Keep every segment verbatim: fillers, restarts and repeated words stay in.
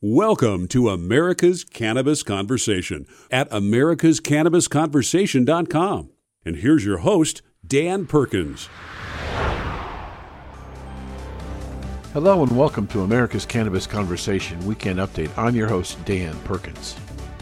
Welcome to America's Cannabis Conversation at americas cannabis conversation dot com. And here's your host, Dan Perkins. Hello and welcome to America's Cannabis Conversation Weekend Update. I'm your host, Dan Perkins.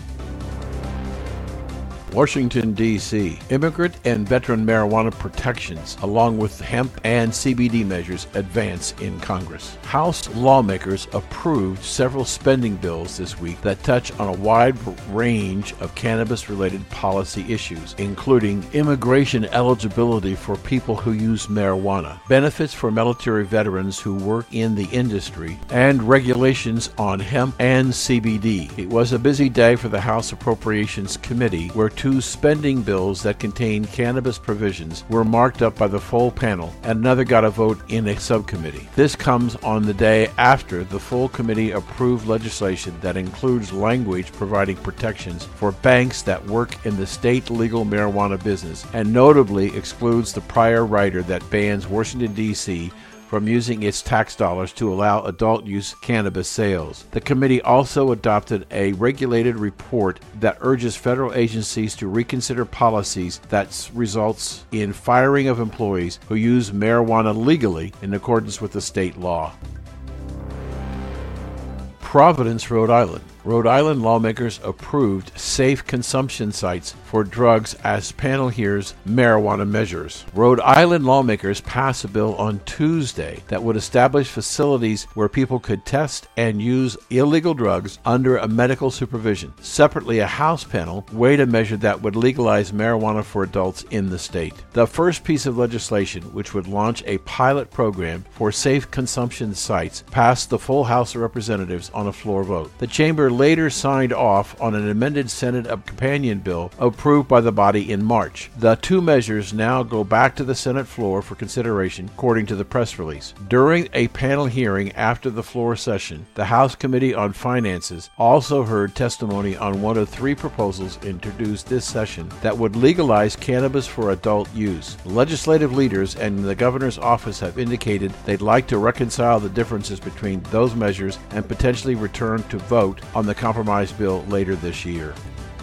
Washington, D C Immigrant and veteran marijuana protections, along with hemp and C B D measures, advance in Congress. House lawmakers approved several spending bills this week that touch on a wide range of cannabis-related policy issues, including immigration eligibility for people who use marijuana, benefits for military veterans who work in the industry, and regulations on hemp and C B D. It was a busy day for the House Appropriations Committee, where two spending bills that contain cannabis provisions were marked up by the full panel, and another got a vote in a subcommittee. This comes on the day after the full committee approved legislation that includes language providing protections for banks that work in the state legal marijuana business, and notably excludes the prior rider that bans Washington, D C from using its tax dollars to allow adult use cannabis sales. The committee also adopted a regulated report that urges federal agencies to reconsider policies that results in firing of employees who use marijuana legally in accordance with the state law. Providence, Rhode Island. Rhode Island lawmakers approved safe consumption sites for drugs as panel hears marijuana measures. Rhode Island lawmakers passed a bill on Tuesday that would establish facilities where people could test and use illegal drugs under a medical supervision. Separately, a House panel weighed a measure that would legalize marijuana for adults in the state. The first piece of legislation, which would launch a pilot program for safe consumption sites, passed the full House of Representatives on a floor vote. The chamber later signed off on an amended Senate companion bill approved by the body in March. The two measures now go back to the Senate floor for consideration, according to the press release. During a panel hearing after the floor session, the House Committee on Finances also heard testimony on one of three proposals introduced this session that would legalize cannabis for adult use. Legislative leaders and the governor's office have indicated they'd like to reconcile the differences between those measures and potentially return to vote on the compromise bill later this year.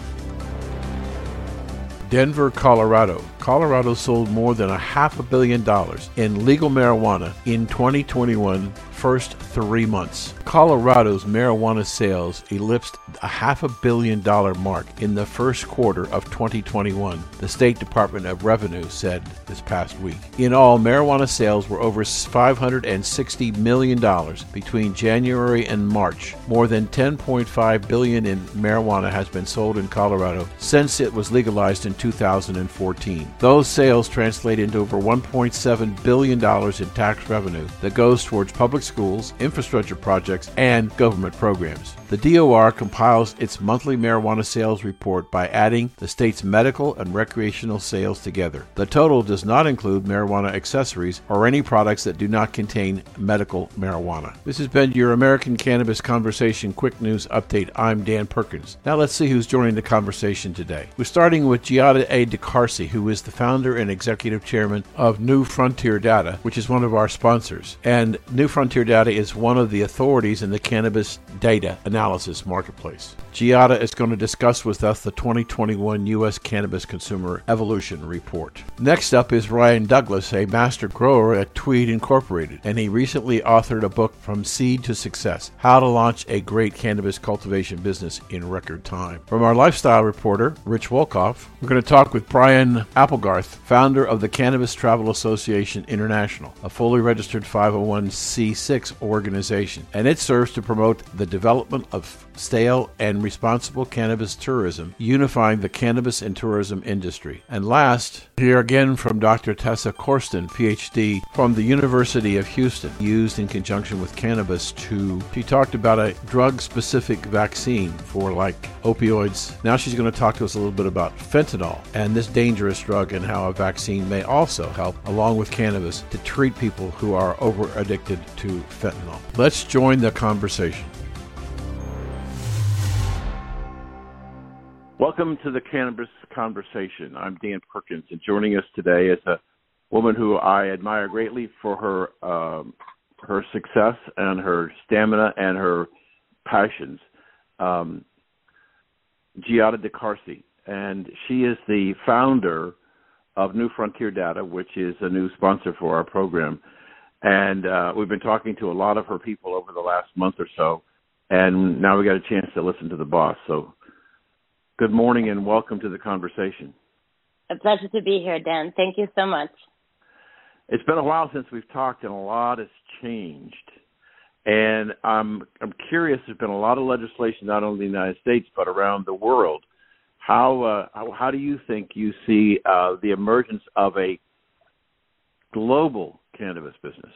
Denver, Colorado. Colorado sold more than a half a billion dollars in legal marijuana in twenty twenty-one first three months. Colorado's marijuana sales eclipsed a half a billion dollar mark in the first quarter of twenty twenty-one, the State Department of Revenue said this past week. In all, marijuana sales were over five hundred sixty million dollars between January and March. More than ten point five billion dollars in marijuana has been sold in Colorado since it was legalized in two thousand fourteen. Those sales translate into over one point seven billion dollars in tax revenue that goes towards public schools, infrastructure projects, and government programs. The D O R compiles its monthly marijuana sales report by adding the state's medical and recreational sales together. The total does not include marijuana accessories or any products that do not contain medical marijuana. This has been your American Cannabis Conversation Quick News Update. I'm Dan Perkins. Now let's see who's joining the conversation today. We're starting with Giada A. DeCarsi, who is the founder and executive chairman of New Frontier Data, which is one of our sponsors. And New Frontier Data is one of the authorities in the cannabis data analysis marketplace. Giada is going to discuss with us the twenty twenty-one U S Cannabis Consumer Evolution Report. Next up is Ryan Douglas, a master grower at Tweed Incorporated, and he recently authored a book, From Seed to Success, How to Launch a Great Cannabis Cultivation Business in Record Time. From our lifestyle reporter, Rich Wolkoff, we're going to talk with Brian Applegarth, founder of the Cannabis Travel Association International, a fully registered five oh one c six organization, and it serves to promote the development of stale and responsible cannabis tourism, unifying the cannabis and tourism industry. And last, here again from Doctor Tessa Korsten, P H D from the University of Houston, used in conjunction with cannabis to, she talked about a drug-specific vaccine for like opioids. Now she's going to talk to us a little bit about fentanyl and this dangerous drug and how a vaccine may also help, along with cannabis, to treat people who are over-addicted to fentanyl. Let's join the conversation. Welcome to the Cannabis Conversation. I'm Dan Perkins, and joining us today is a woman who I admire greatly for her um, her success and her stamina and her passions, um, Giada DeCarsi, and she is the founder of New Frontier Data, which is a new sponsor for our program. And uh, we've been talking to a lot of her people over the last month or so, and now we got a chance to listen to the boss. So good morning and welcome to the conversation. A pleasure to be here, Dan. Thank you so much. It's been a while since we've talked, and a lot has changed. And I'm I'm curious. There's been a lot of legislation, not only in the United States but around the world. How uh, how, how do you think you see uh, the emergence of a global cannabis business?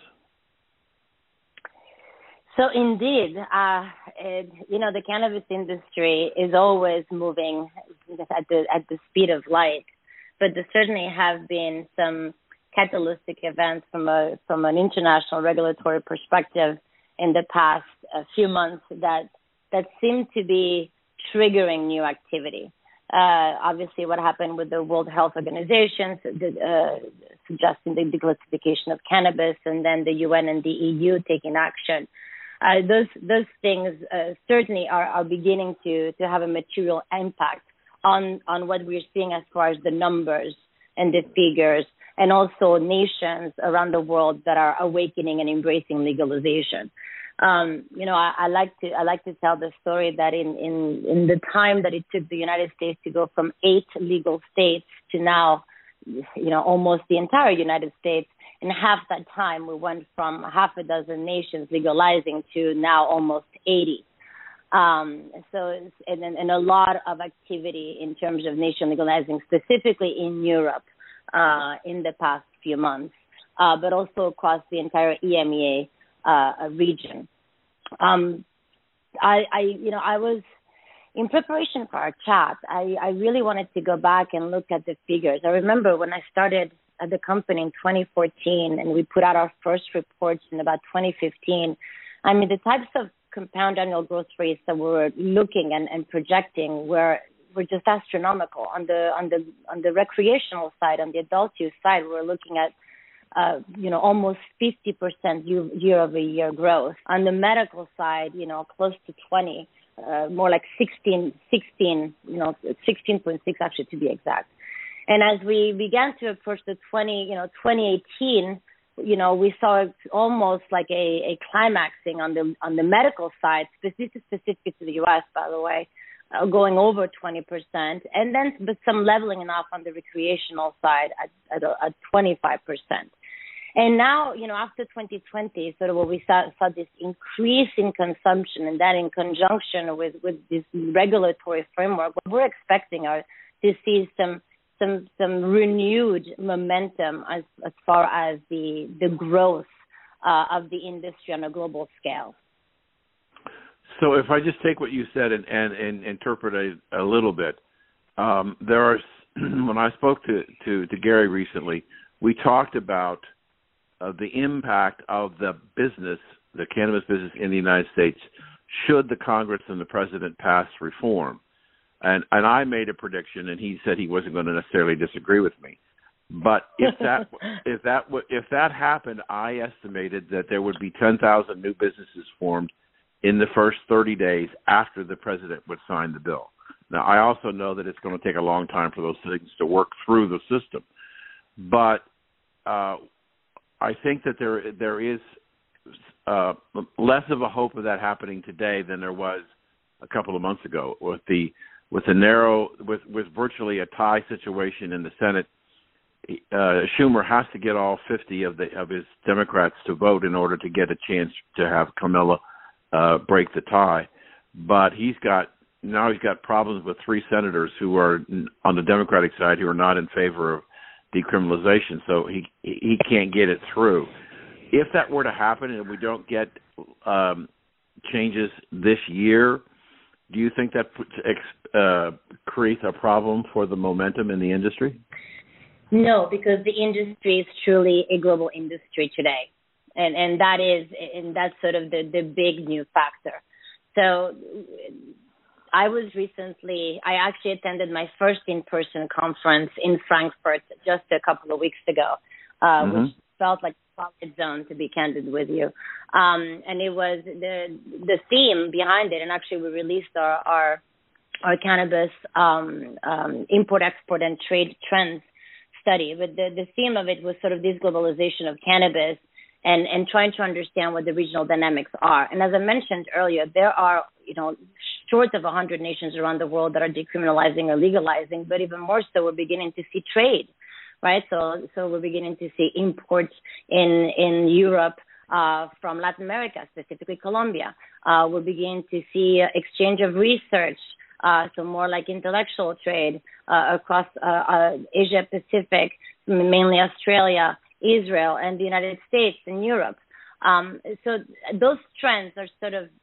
So indeed, uh, it, you know, the cannabis industry is always moving at the at the speed of light, but there certainly have been some catalytic events from a from an international regulatory perspective in the past uh, few months that that seem to be triggering new activity. Uh, obviously, what happened with the World Health Organization, uh, suggesting the declassification of cannabis, and then the U N and the E U taking action. Uh, those those things uh, certainly are, are beginning to, to have a material impact on, on what we're seeing as far as the numbers and the figures, and also nations around the world that are awakening and embracing legalization. Um, you know, I, I like to I like to tell the story that in, in, in the time that it took the United States to go from eight legal states to now, you know, almost the entire United States, in half that time we went from half a dozen nations legalizing to now almost eighty. Um, so, it's, and, and a lot of activity in terms of nation legalizing, specifically in Europe uh, in the past few months, uh, but also across the entire E M E A Uh, a region. Um, I, I, you know, I was in preparation for our chat. I, I really wanted to go back and look at the figures. I remember when I started at the company in twenty fourteen, and we put out our first reports in about twenty fifteen. I mean, the types of compound annual growth rates that we were looking and, and projecting were were just astronomical. On the on the on the recreational side, on the adult use side, we were looking at Uh, you know, almost fifty percent year-over-year growth. On the medical side, you know, close to twenty, uh, more like sixteen, sixteen, you know, sixteen point six actually to be exact. And as we began to approach the twenty, you know, twenty eighteen, you know, we saw almost like a, a climaxing on the on the medical side, specific specific to the U S, by the way, uh, going over twenty percent, and then but some leveling off on the recreational side at, at, at twenty-five percent. And now, you know, after twenty twenty, sort of what we saw, saw this increase in consumption, and that in conjunction with, with this regulatory framework, what we're expecting are to see some some some renewed momentum as as far as the the growth uh, of the industry on a global scale. So if I just take what you said and, and, and interpret it a little bit, um, there are, when I spoke to, to, to Gary recently, we talked about uh, the impact of the business, the cannabis business in the United States, should the Congress and the President pass reform. And, and I made a prediction, and he said he wasn't going to necessarily disagree with me. But if that if that if that happened, I estimated that there would be ten thousand new businesses formed in the first thirty days after the president would sign the bill. Now, I also know that it's going to take a long time for those things to work through the system. But uh, I think that there there is uh, less of a hope of that happening today than there was a couple of months ago with the with the narrow with, with virtually a tie situation in the Senate. Uh, Schumer has to get all fifty of the of his Democrats to vote in order to get a chance to have Kamala Uh, break the tie, but he's got now he's got problems with three senators who are on the Democratic side who are not in favor of decriminalization, so he he can't get it through. If that were to happen and we don't get um, changes this year, do you think that uh, creates a problem for the momentum in the industry? No, because the industry is truly a global industry today. And and that is and that's sort of the, the big new factor. So I was recently I actually attended my first in-person conference in Frankfurt just a couple of weeks ago, uh, mm-hmm. which felt like a solid zone, to be candid with you. Um, and it was the the theme behind it. And actually, we released our our, our cannabis um, um, import, export, and trade trends study. But the, the theme of it was sort of this globalization of cannabis and, and trying to understand what the regional dynamics are. And as I mentioned earlier, there are, you know, short of one hundred nations around the world that are decriminalizing or legalizing, but even more so, we're beginning to see trade, right? So, so we're beginning to see imports in, in Europe uh, from Latin America, specifically Colombia. Uh, we're beginning to see uh, exchange of research, uh, so more like intellectual trade uh, across uh, uh, Asia Pacific, mainly Australia, Israel, and the United States and Europe. Um, so those trends are sort of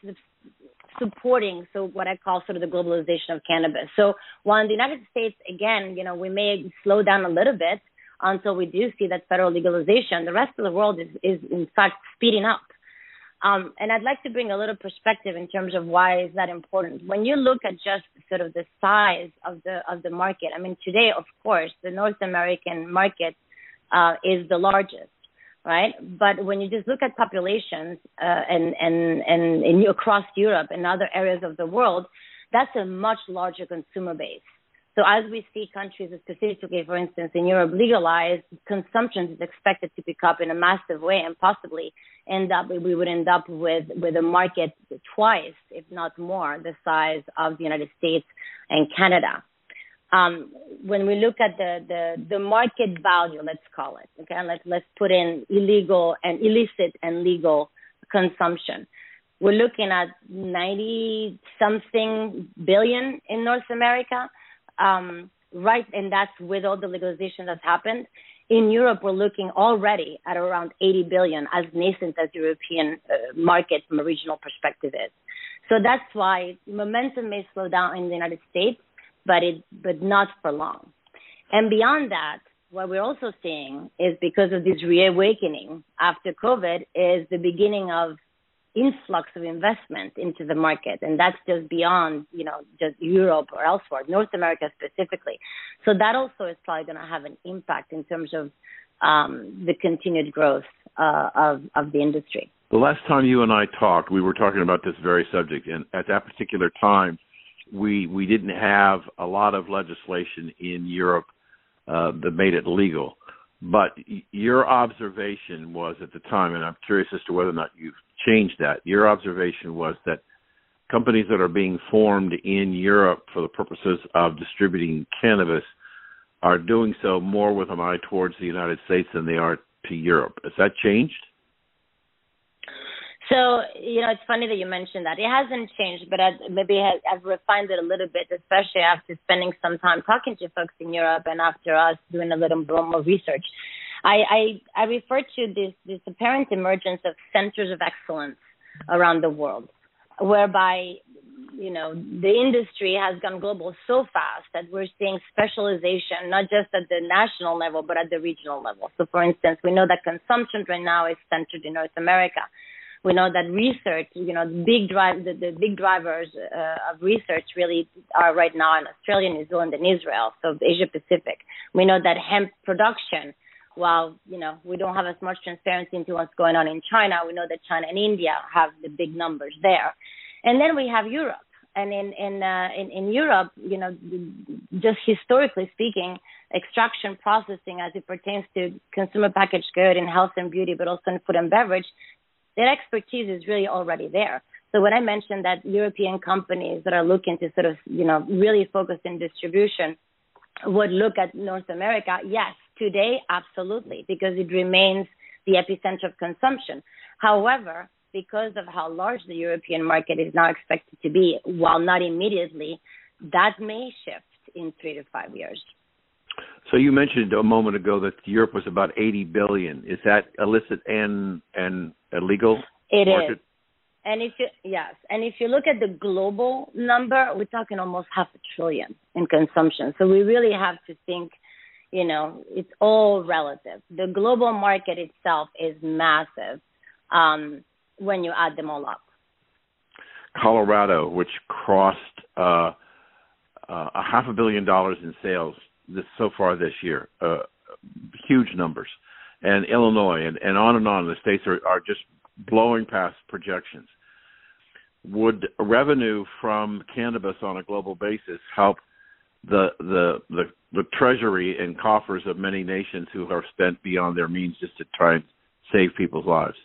supporting, so what I call sort of the globalization of cannabis. So while in the United States, again, you know, we may slow down a little bit until we do see that federal legalization, the rest of the world is, is in fact speeding up. Um, and I'd like to bring a little perspective in terms of why is that important. When you look at just sort of the size of the of the market, I mean, today, of course, the North American market uh, is the largest. Right, but when you just look at populations uh, and and and in, across Europe and other areas of the world, that's a much larger consumer base. So as we see countries, specifically, for instance, in Europe, legalize, consumption is expected to pick up in a massive way, and possibly end up we would end up with with a market twice, if not more, the size of the United States and Canada. Um, when we look at the, the, the market value, let's call it, okay, let's, let's put in illegal and illicit and legal consumption. We're looking at ninety something billion in North America, um, right? And that's with all the legalization that's happened. In Europe, we're looking already at around eighty billion, as nascent as European uh, market from a regional perspective is. So that's why momentum may slow down in the United States, but it, but not for long. And beyond that, what we're also seeing is because of this reawakening after COVID is the beginning of influx of investment into the market. And that's just beyond, you know, just Europe or elsewhere, North America specifically. So that also is probably going to have an impact in terms of um, the continued growth uh, of, of the industry. The last time you and I talked, we were talking about this very subject. And at that particular time, we we didn't have a lot of legislation in Europe uh, that made it legal. But your observation was at the time, and I'm curious as to whether or not you've changed that, your observation was that companies that are being formed in Europe for the purposes of distributing cannabis are doing so more with an eye towards the United States than they are to Europe. Has that changed? So, you know, it's funny that you mentioned that. It hasn't changed, but I've, maybe I've refined it a little bit, especially after spending some time talking to folks in Europe and after us doing a little bit more research. I, I, I refer to this, this apparent emergence of centers of excellence around the world, whereby, you know, the industry has gone global so fast that we're seeing specialization, not just at the national level, but at the regional level. So, for instance, we know that consumption right now is centered in North America. We know that research, you know, the big drive, the, the big drivers uh, of research really are right now in Australia, New Zealand, and Israel, so Asia Pacific. We know that hemp production, while, you know, we don't have as much transparency into what's going on in China, we know that China and India have the big numbers there. And then we have Europe. And in in, uh, in in Europe, you know, just historically speaking, extraction processing as it pertains to consumer packaged good in health and beauty, but also in food and beverage, that expertise is really already there. So when I mentioned that European companies that are looking to sort of, you know, really focus in distribution would look at North America, yes, today, absolutely, because it remains the epicenter of consumption. However, because of how large the European market is now expected to be, while not immediately, that may shift in three to five years. So you mentioned a moment ago that Europe was about eighty billion. Is that illicit and and illegal? It market? is. And if you, yes, and if you look at the global number, we're talking almost half a trillion in consumption. So we really have to think, you know, it's all relative. The global market itself is massive um, when you add them all up. Colorado, which crossed uh, uh, a half a billion dollars in sales this so far this year, uh, huge numbers. and Illinois, and, and on and on. The states are, are just blowing past projections. Would revenue from cannabis on a global basis help the the the, the treasury and coffers of many nations who are spent beyond their means just to try and save people's lives?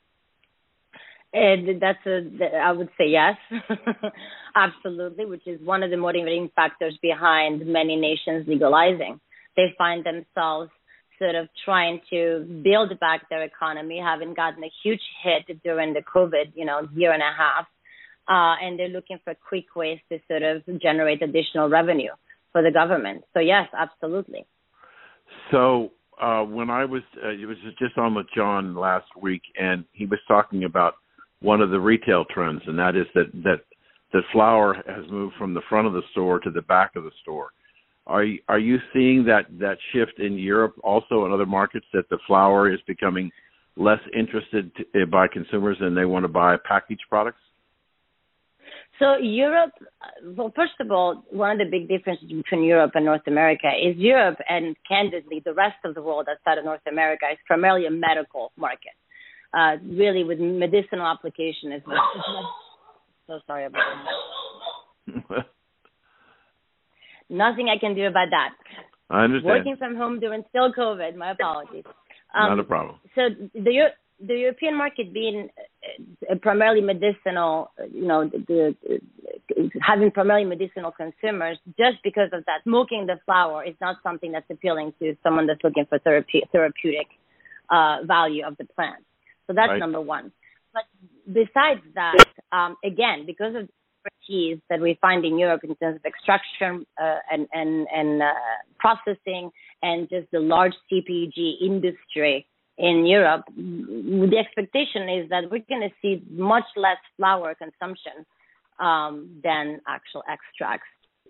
And that's a, I would say yes, absolutely, which is one of the motivating factors behind many nations legalizing. They find themselves sort of trying to build back their economy, having gotten a huge hit during the COVID, you know, year and a half, uh, and they're looking for quick ways to sort of generate additional revenue for the government. So yes, absolutely. So uh, when I was, uh, it was just on with John last week, and he was talking about one of the retail trends, and that is that that that flower has moved from the front of the store to the back of the store. Are you, are you seeing that, that shift in Europe also in other markets, that the flower is becoming less interested to, by consumers and they want to buy packaged products? So Europe, well, first of all, one of the big differences between Europe and North America is Europe, and candidly, the rest of the world outside of North America is primarily a medical market. Uh, really, with medicinal application is much, so sorry about that. Nothing I can do about that. I understand. Working from home during still COVID. My apologies. Um, Not a problem. So the the European market being uh, primarily medicinal, you know, the, the, having primarily medicinal consumers, just because of that, smoking the flower is not something that's appealing to someone that's looking for therapy, therapeutic uh, value of the plant. So that's right. number one. But besides that, um, again, because of the expertise that we find in Europe in terms of extraction uh, and and, and uh, processing, and just the large C P G industry in Europe, the expectation is that we're going to see much less flower consumption um, than actual extracts.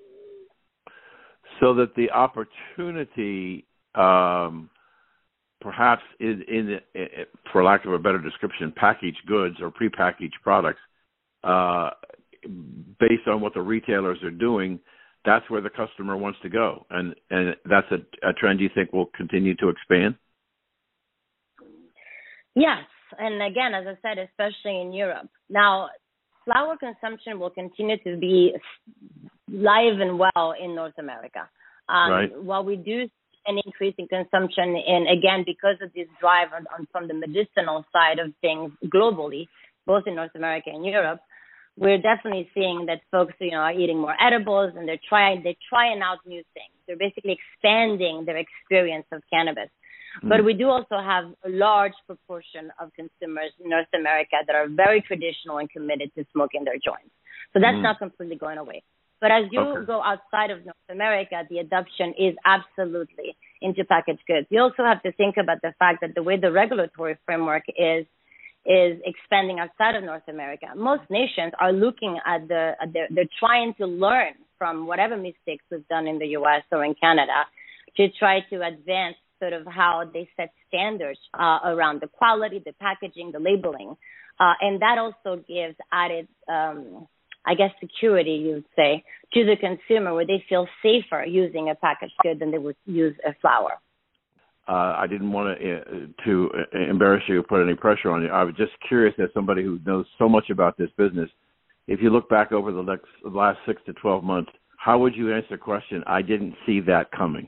So that the opportunity, um, perhaps in, in, in, for lack of a better description, packaged goods or prepackaged products, uh, based on what the retailers are doing, that's where the customer wants to go. And, and that's a, a trend you think will continue to expand? Yes. And again, as I said, especially in Europe. Now, flower consumption will continue to be live and well in North America. Um, right. While we do see an increase in consumption, and again, because of this drive on, on, from the medicinal side of things globally, both in North America and Europe, we're definitely seeing that folks, you know, are eating more edibles, and they're trying they're trying out new things. They're basically expanding their experience of cannabis. Mm. But we do also have a large proportion of consumers in North America that are very traditional and committed to smoking their joints. So that's mm. not completely going away. But as you okay. go outside of North America, the adoption is absolutely into packaged goods. You also have to think about the fact that the way the regulatory framework is is expanding outside of North America. Most nations are looking at the, at the they're trying to learn from whatever mistakes we've done in the U S or in Canada to try to advance sort of how they set standards uh, around the quality, the packaging, the labeling. Uh, and that also gives added, um, I guess, security, you would say, to the consumer, where they feel safer using a packaged good than they would use a flower. Uh, I didn't want to uh, to embarrass you or put any pressure on you. I was just curious, as somebody who knows so much about this business, if you look back over the next, the last six to twelve months, how would you answer the question, I didn't see that coming?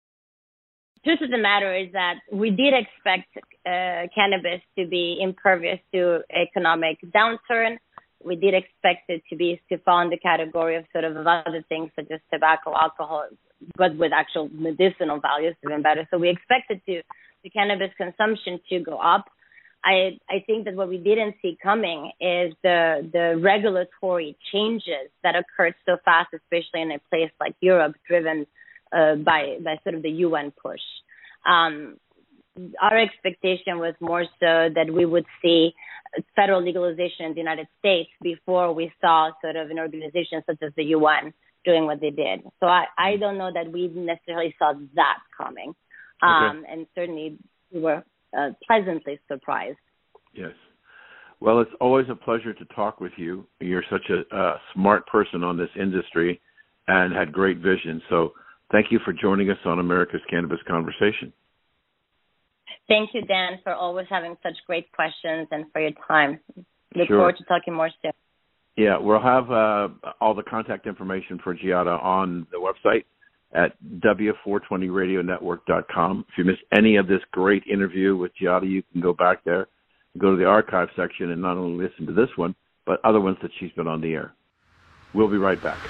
Truth of the matter is that we did expect uh, cannabis to be impervious to economic downturn. We did expect it to be to fall in the category of sort of other things such as tobacco, alcohol, but with actual medicinal values, even better. So we expected to the cannabis consumption to go up. I I think that what we didn't see coming is the the regulatory changes that occurred so fast, especially in a place like Europe, driven uh, by by sort of the U N push. Um, our expectation was more so that we would see federal legalization in the United States before we saw sort of an organization such as the U N doing what they did. So I, I don't know that we necessarily saw that coming. Um, okay. And certainly we were uh, pleasantly surprised. Yes. Well, it's always a pleasure to talk with you. You're such a, a smart person on this industry and had great vision. So thank you for joining us on America's Cannabis Conversation. Thank you, Dan, for always having such great questions and for your time. Look Sure. forward to talking more soon. Yeah, we'll have uh, all the contact information for Giada on the website at W four twenty radio network dot com. If you missed any of this great interview with Giada, you can go back there, go to the archive section, and not only listen to this one, but other ones that she's been on the air. We'll be right back.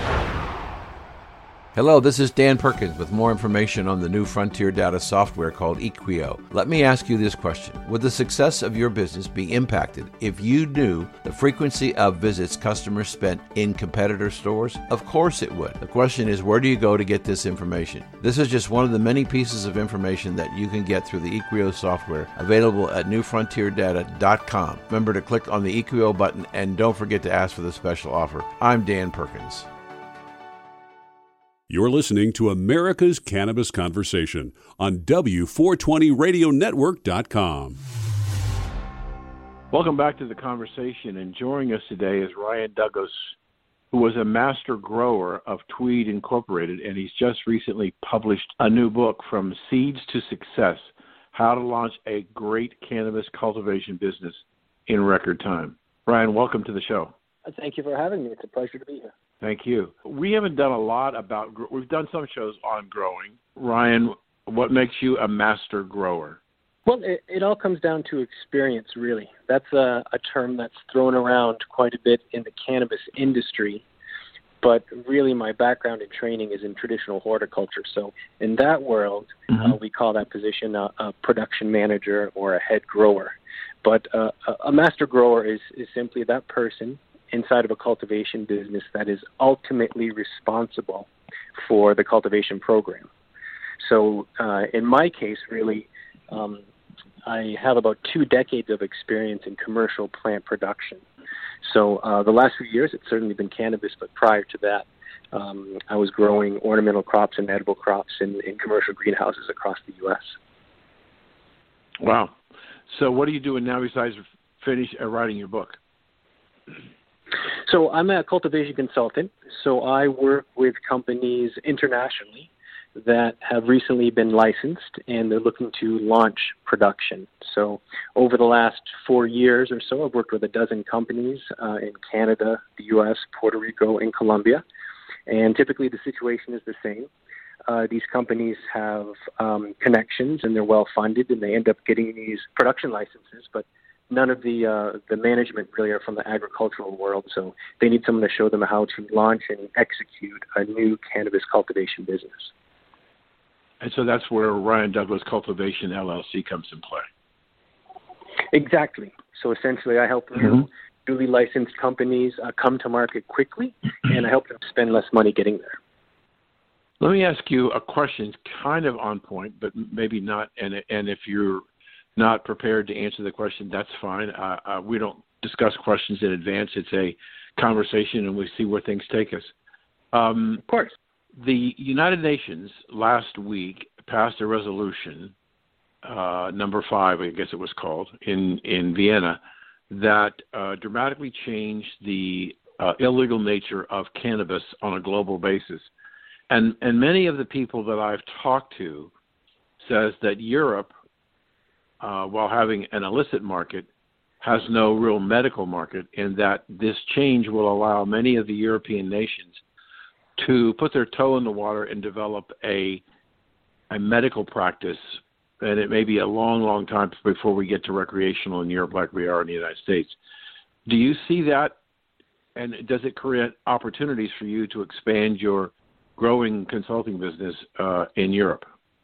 Hello, this is Dan Perkins with more information on the new frontier data software called Equio. Let me ask you this question. Would the success of your business be impacted if you knew the frequency of visits customers spent in competitor stores? Of course it would. The question is, where do you go to get this information? This is just one of the many pieces of information that you can get through the Equio software available at new frontier data dot com. Remember to click on the Equio button and don't forget to ask for the special offer. I'm Dan Perkins. You're listening to America's Cannabis Conversation on W four twenty radio network dot com. Welcome back to the conversation, and joining us today is Ryan Douglas, who was a master grower of Tweed Incorporated, and he's just recently published a new book, From Seeds to Success, How to Launch a Great Cannabis Cultivation Business in Record Time. Ryan, welcome to the show. Thank you for having me. It's a pleasure to be here. Thank you. We haven't done a lot about, we've done some shows on growing. Ryan, what makes you a master grower? Well, it, it all comes down to experience, really. That's a, a term that's thrown around quite a bit in the cannabis industry, but really my background and training is in traditional horticulture. So in that world, mm-hmm. uh, we call that position a, a production manager or a head grower. But uh, a master grower is, is simply that person inside of a cultivation business that is ultimately responsible for the cultivation program. So uh, in my case, really, um, I have about two decades of experience in commercial plant production. So uh, the last few years, it's certainly been cannabis, but prior to that, um, I was growing ornamental crops and edible crops in, in commercial greenhouses across the U S. Wow. So what are you doing now besides finish uh, writing your book? So I'm a cultivation consultant. So I work with companies internationally that have recently been licensed, and they're looking to launch production. So over the last four years or so, I've worked with a dozen companies uh, in Canada, the U S, Puerto Rico, and Colombia. And typically the situation is the same. Uh, these companies have um, connections, and they're well-funded, and they end up getting these production licenses, but none of the uh, the management really are from the agricultural world, so they need someone to show them how to launch and execute a new cannabis cultivation business. And so that's where Ryan Douglas Cultivation L L C comes in play. Exactly. So essentially I help mm-hmm. duly licensed companies uh, come to market quickly, and I help them spend less money getting there. Let me ask you a question kind of on point, but maybe not, and and if you're not prepared to answer the question, that's fine. Uh, uh, we don't discuss questions in advance. It's a conversation, and we see where things take us. Um, of course. The United Nations last week passed a resolution, uh, number five, I guess it was called, in, in Vienna, that uh, dramatically changed the uh, illegal nature of cannabis on a global basis. And, and many of the people that I've talked to says that Europe, Uh, while having an illicit market, has no real medical market, and that this change will allow many of the European nations to put their toe in the water and develop a a medical practice. And it may be a long, long time before we get to recreational in Europe like we are in the United States. Do you see that, and does it create opportunities for you to expand your growing consulting business uh, in Europe?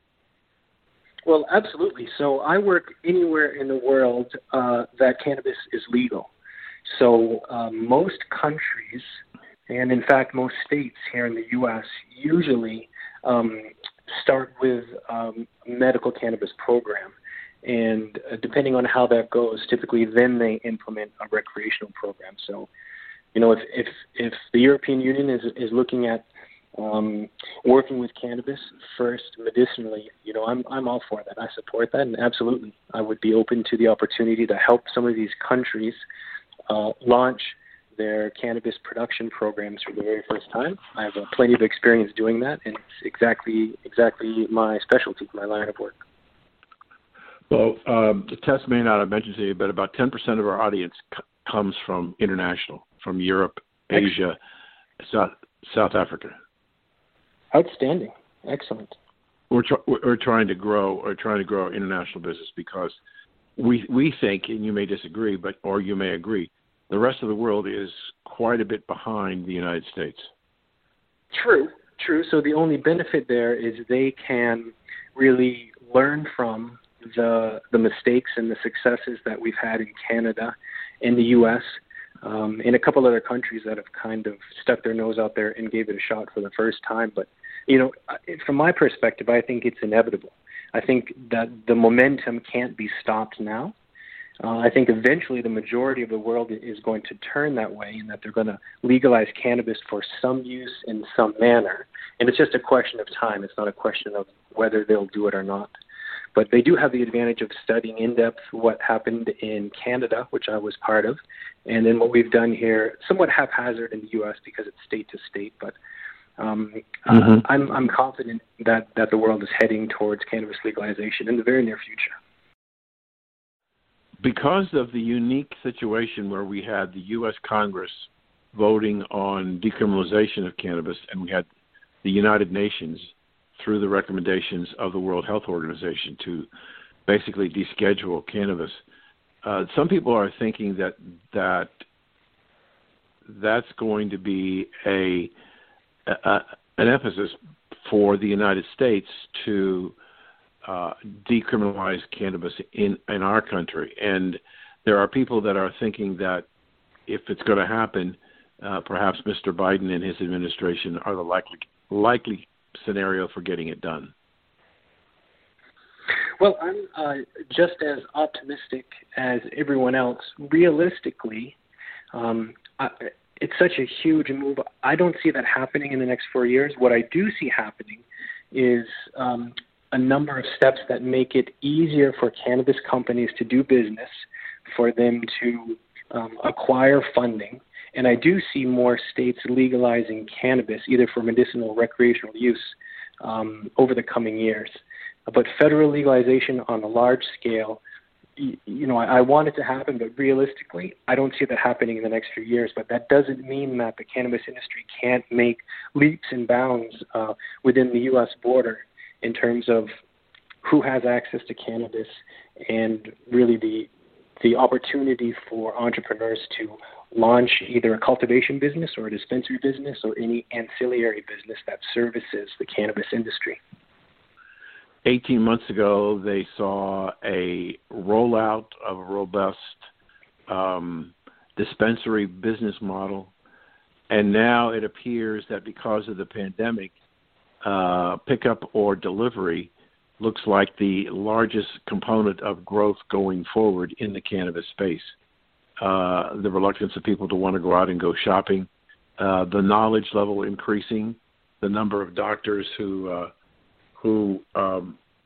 Well, absolutely. So I work anywhere in the world uh, that cannabis is legal. So uh, most countries, and in fact most states here in the U S, usually um, start with um, a medical cannabis program. And uh, depending on how that goes, typically then they implement a recreational program. So, you know, if if, if the European Union is is looking at Um, working with cannabis first medicinally, you know, I'm I'm all for that. I support that, and absolutely, I would be open to the opportunity to help some of these countries uh, launch their cannabis production programs for the very first time. I have uh, plenty of experience doing that, and it's exactly exactly my specialty, my line of work. Well, um, the test may not have mentioned to you, but about ten percent of our audience c- comes from international, from Europe, Asia, South, South Africa. Outstanding. Excellent. We're, tr- we're trying to grow or trying to grow our international business because we we think, and you may disagree, but or you may agree, the rest of the world is quite a bit behind the United States. True, true. So the only benefit there is they can really learn from the the mistakes and the successes that we've had in Canada, in the U S, um, in a couple other countries that have kind of stuck their nose out there and gave it a shot for the first time. But, you know, from my perspective, I think it's inevitable. I think that the momentum can't be stopped now. Uh, I think eventually the majority of the world is going to turn that way, and that they're going to legalize cannabis for some use in some manner. And it's just a question of time. It's not a question of whether they'll do it or not. But they do have the advantage of studying in depth what happened in Canada, which I was part of, and then what we've done here, somewhat haphazard in the U S because it's state to state. But um, mm-hmm. uh, I'm, I'm confident that, that the world is heading towards cannabis legalization in the very near future. Because of the unique situation where we had the U S Congress voting on decriminalization of cannabis, and we had the United Nations through the recommendations of the World Health Organization to basically deschedule cannabis, uh, some people are thinking that that that's going to be a, a an emphasis for the United States to Uh, decriminalize cannabis in, in our country. And there are people that are thinking that if it's going to happen, uh, perhaps Mister Biden and his administration are the likely, likely scenario for getting it done. Well, I'm uh, just as optimistic as everyone else. Realistically, um, I, it's such a huge move. I don't see that happening in the next four years. What I do see happening is um, a number of steps that make it easier for cannabis companies to do business, for them to um, acquire funding. And I do see more states legalizing cannabis, either for medicinal or recreational use, um, over the coming years. But federal legalization on a large scale, you, you know, I, I want it to happen, but realistically, I don't see that happening in the next few years. But that doesn't mean that the cannabis industry can't make leaps and bounds uh, within the U S border in terms of who has access to cannabis, and really the the opportunity for entrepreneurs to launch either a cultivation business or a dispensary business or any ancillary business that services the cannabis industry. eighteen months ago, they saw a rollout of a robust um, dispensary business model, and now it appears that because of the pandemic, Uh, pickup or delivery looks like the largest component of growth going forward in the cannabis space. Uh, the reluctance of people to want to go out and go shopping, uh, the knowledge level increasing, the number of doctors who uh, who um,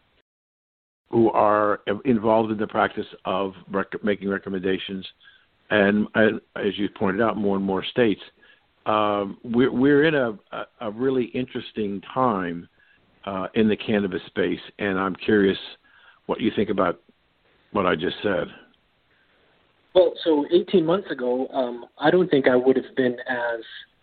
who are involved in the practice of rec- making recommendations, and, and as you pointed out, more and more states. Um, we're, we're in a, a really interesting time uh, in the cannabis space, and I'm curious what you think about what I just said. Well, so eighteen months ago, um, I don't think I would have been as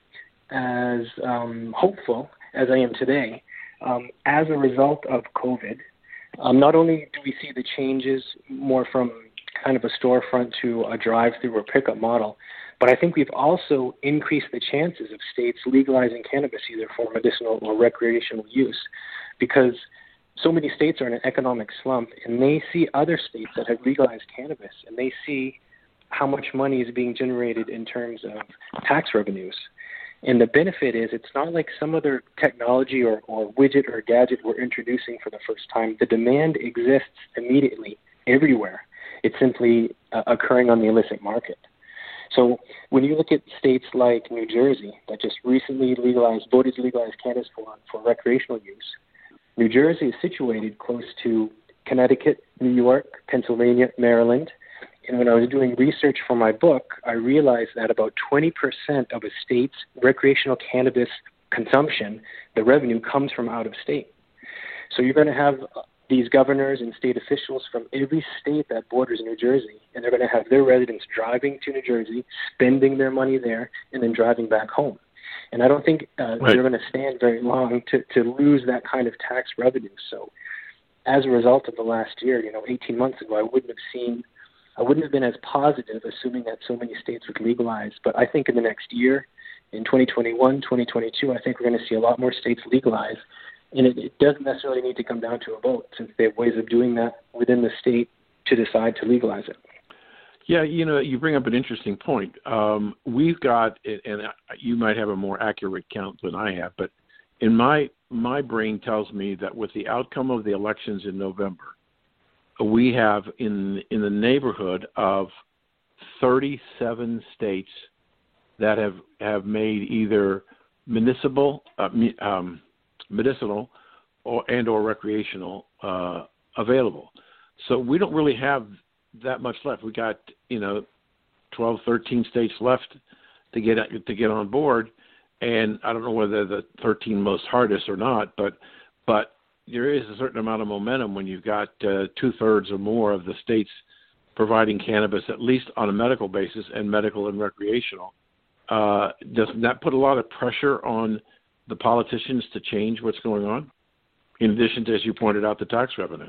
as um, hopeful as I am today. Um, as a result of COVID, um, not only do we see the changes more from kind of a storefront to a drive-through or pickup model, but I think we've also increased the chances of states legalizing cannabis either for medicinal or recreational use, because so many states are in an economic slump, and they see other states that have legalized cannabis, and they see how much money is being generated in terms of tax revenues. And the benefit is it's not like some other technology or, or widget or gadget we're introducing for the first time. The demand exists immediately everywhere. It's simply uh, occurring on the illicit market. So when you look at states like New Jersey that just recently legalized, voted to legalize cannabis for, for recreational use, New Jersey is situated close to Connecticut, New York, Pennsylvania, Maryland. And when I was doing research for my book, I realized that about twenty percent of a state's recreational cannabis consumption, the revenue comes from out of state. So you're going to have these governors and state officials from every state that borders New Jersey, and they're going to have their residents driving to New Jersey, spending their money there, and then driving back home. And I don't think uh, right. they're going to stand very long to, to lose that kind of tax revenue. So as a result of the last year, you know, eighteen months ago, I wouldn't have seen, I wouldn't have been as positive, assuming that so many states would legalize. But I think in the next year, in twenty twenty-one, twenty twenty-two, I think we're going to see a lot more states legalize. And it, it doesn't necessarily need to come down to a vote, since they have ways of doing that within the state to decide to legalize it. Yeah, you know, you bring up an interesting point. Um, we've got, and you might have a more accurate count than I have, but in my my brain tells me that with the outcome of the elections in November, we have in in the neighborhood of thirty-seven states that have, have made either municipal, uh, um, medicinal or and or recreational uh, available. So we don't really have that much left. We got, you know, twelve, thirteen states left to get to get on board, and I don't know whether the thirteen most hardest or not, but but there is a certain amount of momentum when you've got uh, two-thirds or more of the states providing cannabis, at least on a medical basis, and medical and recreational. Uh, doesn't that put a lot of pressure on the politicians to change what's going on, in addition to, as you pointed out, the tax revenue?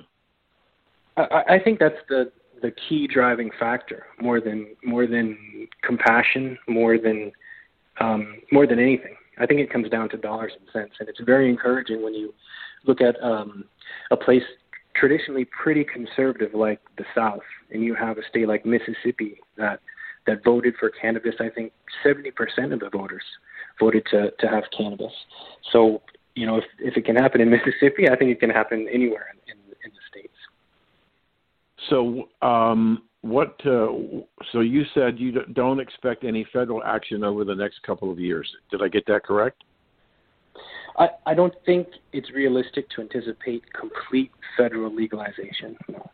I, I think that's the, the key driving factor, more than more than compassion, more than um, more than anything. I think it comes down to dollars and cents, and it's very encouraging when you look at um, a place traditionally pretty conservative like the South, and you have a state like Mississippi that that voted for cannabis. I think seventy percent of the voters voted to, to have cannabis. So, you know, if, if it can happen in Mississippi, I think it can happen anywhere in, in, in the States. So, um, what? Uh, so you said you don't expect any federal action over the next couple of years. Did I get that correct? I, I don't think it's realistic to anticipate complete federal legalization. No.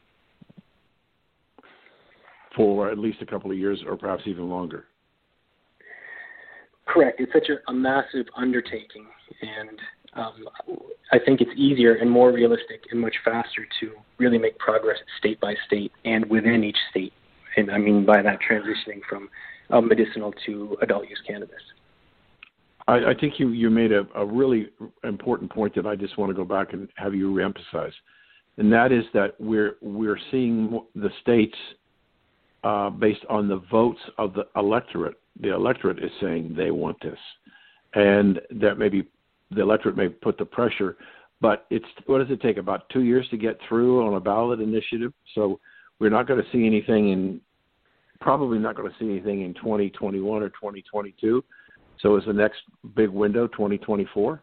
For at least a couple of years, or perhaps even longer. Correct. It's such a, a massive undertaking, and um, I think it's easier and more realistic and much faster to really make progress state by state and within each state. And I mean by that, transitioning from uh, medicinal to adult use cannabis. I, I think you, you made a, a really important point that I just want to go back and have you reemphasize, and that is that we're we're seeing the states uh, based on the votes of the electorate. The electorate is saying they want this, and that maybe the electorate may put the pressure, but it's, what does it take, about two years to get through on a ballot initiative? So we're not going to see anything in, probably not going to see anything in twenty twenty-one or twenty twenty-two. So is the next big window twenty twenty-four?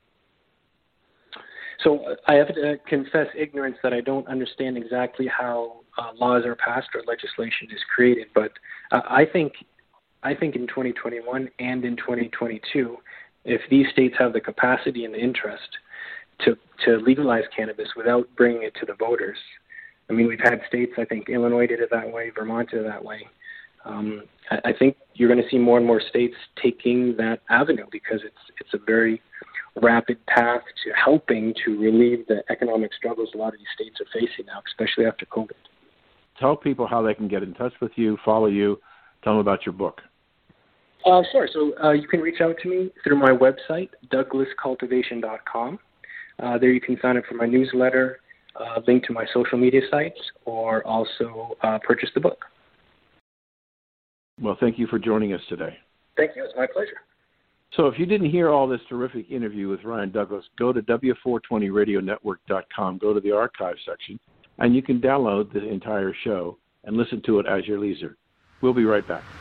So I have to confess ignorance that I don't understand exactly how uh, laws are passed or legislation is created, but uh, I think I think in twenty twenty-one and in twenty twenty-two, if these states have the capacity and the interest to, to legalize cannabis without bringing it to the voters, I mean, we've had states, I think Illinois did it that way, Vermont did it that way. Um, I, I think you're going to see more and more states taking that avenue because it's it's a very rapid path to helping to relieve the economic struggles a lot of these states are facing now, especially after COVID. Tell people how they can get in touch with you, follow you, tell them about your book. Uh, sure. So uh, you can reach out to me through my website, douglas cultivation dot com. Uh, there you can sign up for my newsletter, uh, link to my social media sites, or also uh, purchase the book. Well, thank you for joining us today. Thank you. It's my pleasure. So if you didn't hear all this terrific interview with Ryan Douglas, go to W four twenty radio network dot com, go to the archive section, and you can download the entire show and listen to it as your leisure. We'll be right back.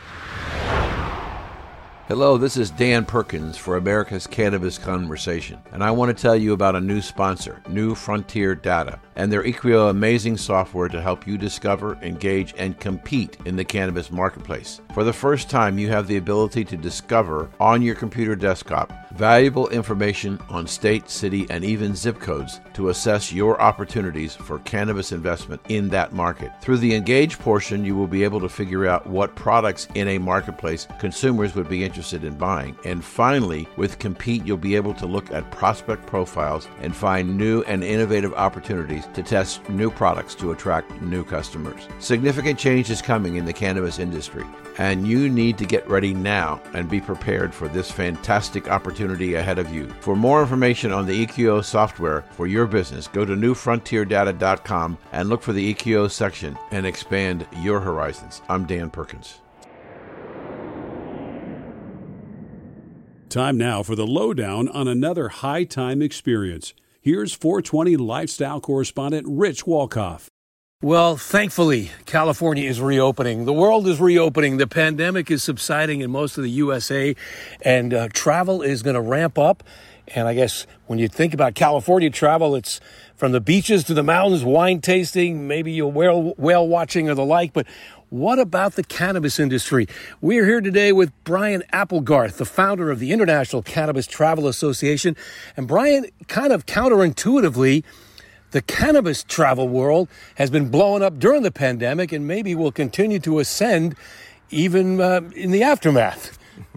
Hello, this is Dan Perkins for America's Cannabis Conversation, and I want to tell you about a new sponsor, New Frontier Data, and their Equio amazing software to help you discover, engage, and compete in the cannabis marketplace. For the first time, you have the ability to discover on your computer desktop valuable information on state, city, and even zip codes to assess your opportunities for cannabis investment in that market. Through the Engage portion, you will be able to figure out what products in a marketplace consumers would be interested in buying. And finally, with Compete, you'll be able to look at prospect profiles and find new and innovative opportunities to test new products to attract new customers. Significant change is coming in the cannabis industry, and you need to get ready now and be prepared for this fantastic opportunity ahead of you. For more information on the E Q O software for your business, go to new frontier data dot com and look for the E Q O section and expand your horizons. I'm Dan Perkins. Time now for the lowdown on another high time experience. Here's four twenty lifestyle correspondent Rich Walkoff. Well, thankfully, California is reopening. The world is reopening. The pandemic is subsiding in most of the U S A, and uh, travel is going to ramp up. And I guess when you think about California travel, it's from the beaches to the mountains, wine tasting, maybe a whale, whale watching or the like. But what about the cannabis industry? We're here today with Brian Applegarth, the founder of the International Cannabis Travel Association. And Brian, kind of counterintuitively, the cannabis travel world has been blowing up during the pandemic and maybe will continue to ascend even uh, in the aftermath.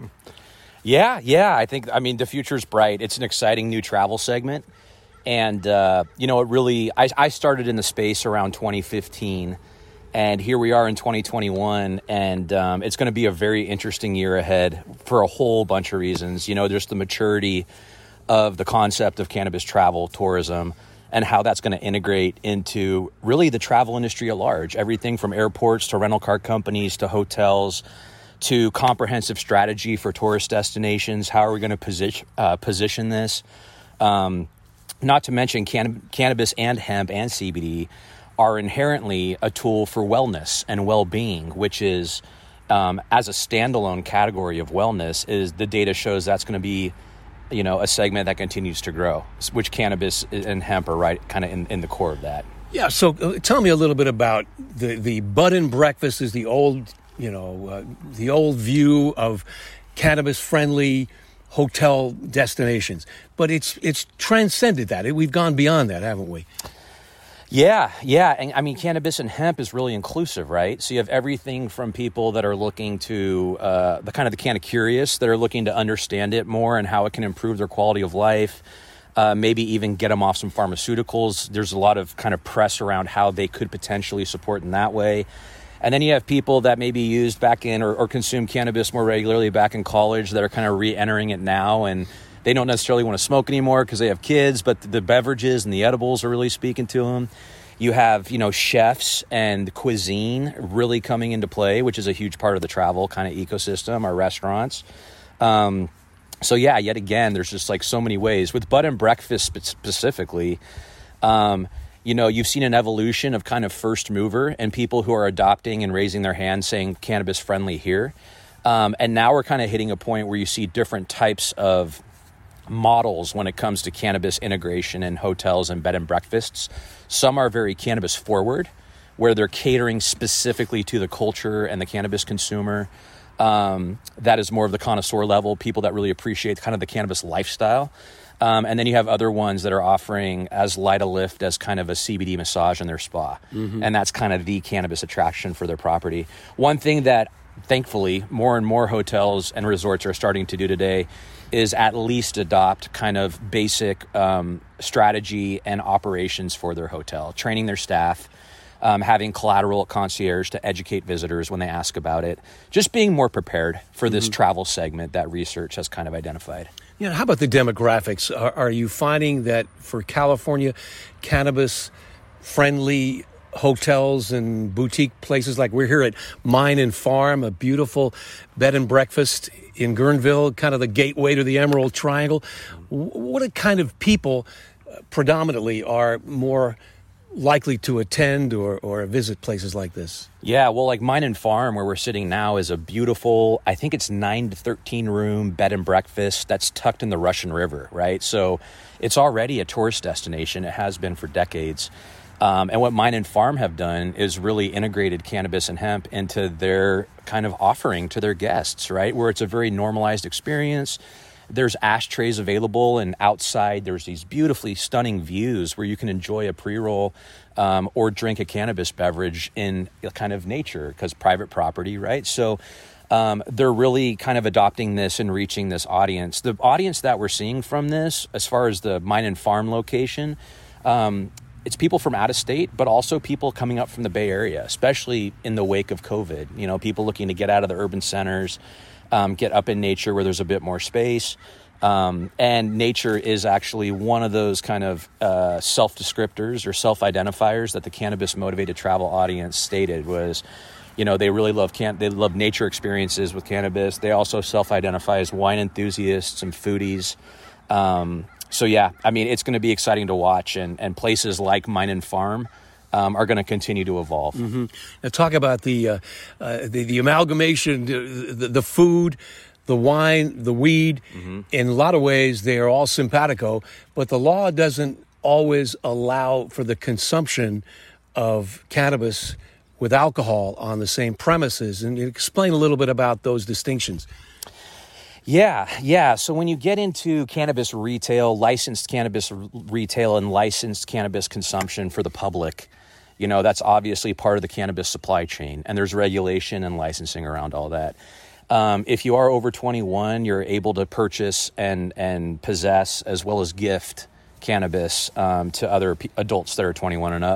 Yeah, yeah. I think, I mean, the future's bright. It's an exciting new travel segment. And, uh, you know, it really, I, I started in the space around twenty fifteen. And here we are in twenty twenty-one. And um, it's going to be a very interesting year ahead for a whole bunch of reasons. You know, there's the maturity of the concept of cannabis travel tourism, and how that's going to integrate into really the travel industry at large. Everything from airports to rental car companies to hotels to comprehensive strategy for tourist destinations. How are we going to position uh, position this? Um, not to mention can- cannabis and hemp and C B D are inherently a tool for wellness and well-being, which is, um, as a standalone category of wellness, is the data shows that's going to be, you know, a segment that continues to grow, which cannabis and hemp are right kind of in, in the core of that. Yeah, so uh, tell me a little bit about the, the bud and breakfast is the old, you know, uh, the old view of cannabis-friendly hotel destinations. But it's it's transcended that. We've gone beyond that, haven't we? Yeah, yeah. And I mean, cannabis and hemp is really inclusive, right? So you have everything from people that are looking to, uh, the kind of the kind of curious that are looking to understand it more and how it can improve their quality of life, uh, maybe even get them off some pharmaceuticals. There's a lot of kind of press around how they could potentially support in that way. And then you have people that maybe used back in or, or consumed cannabis more regularly back in college that are kind of re-entering it now, and they don't necessarily want to smoke anymore because they have kids, but the beverages and the edibles are really speaking to them. You have, you know, chefs and cuisine really coming into play, which is a huge part of the travel kind of ecosystem, our restaurants. Um, so yeah, yet again, there's just like so many ways. With bud and breakfast specifically, um, you know, you've seen an evolution of kind of first mover and people who are adopting and raising their hand saying cannabis friendly here. Um, and now we're kind of hitting a point where you see different types of models when it comes to cannabis integration in hotels and bed and breakfasts. Some are very cannabis forward, where they're catering specifically to the culture and the cannabis consumer. Um, that is more of the connoisseur level, people that really appreciate kind of the cannabis lifestyle. Um, and then you have other ones that are offering as light a lift as kind of a C B D massage in their spa. Mm-hmm. And that's kind of the cannabis attraction for their property. One thing that thankfully more and more hotels and resorts are starting to do today is at least adopt kind of basic um, strategy and operations for their hotel, training their staff, um, having collateral concierge to educate visitors when they ask about it, just being more prepared for this mm-hmm. travel segment that research has kind of identified. You know, how about the demographics? Are, are you finding that for California, cannabis-friendly hotels and boutique places like we're here at Mine and Farm, a beautiful bed and breakfast in Guerneville, kind of the gateway to the Emerald Triangle. What kind of people uh, predominantly are more likely to attend or, or visit places like this? Yeah, well, like Mine and Farm, where we're sitting now, is a beautiful, I think it's nine to thirteen room bed and breakfast that's tucked in the Russian River, right? So it's already a tourist destination. It has been for decades. Um, and what Mine and Farm have done is really integrated cannabis and hemp into their kind of offering to their guests, right? Where it's a very normalized experience. There's ashtrays available, and outside there's these beautifully stunning views where you can enjoy a pre-roll um, or drink a cannabis beverage in a kind of nature, because private property, right? So um, they're really kind of adopting this and reaching this audience. The audience that we're seeing from this, as far as the Mine and Farm location, um, it's people from out of state, but also people coming up from the Bay Area, especially in the wake of COVID. You know, people looking to get out of the urban centers, um, get up in nature where there's a bit more space. Um, and nature is actually one of those kind of uh, self-descriptors or self-identifiers that the cannabis-motivated travel audience stated was, you know, they really love can- they love nature experiences with cannabis. They also self-identify as wine enthusiasts and foodies. Um, so, yeah, I mean, it's going to be exciting to watch. And, and places like Mine and Farm um, are going to continue to evolve. Mm-hmm. Now, talk about the, uh, uh, the, the amalgamation, the, the food, the wine, the weed. Mm-hmm. In a lot of ways, they are all simpatico, but the law doesn't always allow for the consumption of cannabis with alcohol on the same premises. And explain a little bit about those distinctions. Yeah, yeah. So when you get into cannabis retail, licensed cannabis r- retail and licensed cannabis consumption for the public, you know, that's obviously part of the cannabis supply chain. And there's regulation and licensing around all that. Um, if you are over twenty-one, you're able to purchase and, and possess as well as gift cannabis um, to other p- adults that are twenty-one and up.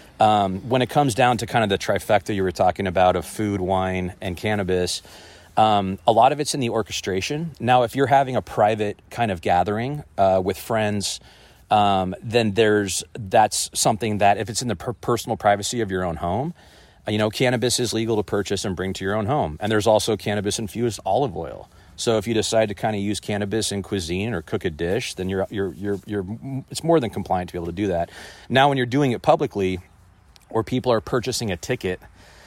Um, when it comes down to kind of the trifecta you were talking about of food, wine, and cannabis, um, a lot of it's in the orchestration. Now, if you're having a private kind of gathering uh, with friends, um, then there's that's something that if it's in the per- personal privacy of your own home, you know, cannabis is legal to purchase and bring to your own home. And there's also cannabis-infused olive oil. So if you decide to kind of use cannabis in cuisine or cook a dish, then you're you're you're you're it's more than compliant to be able to do that. Now, when you're doing it publicly, or people are purchasing a ticket,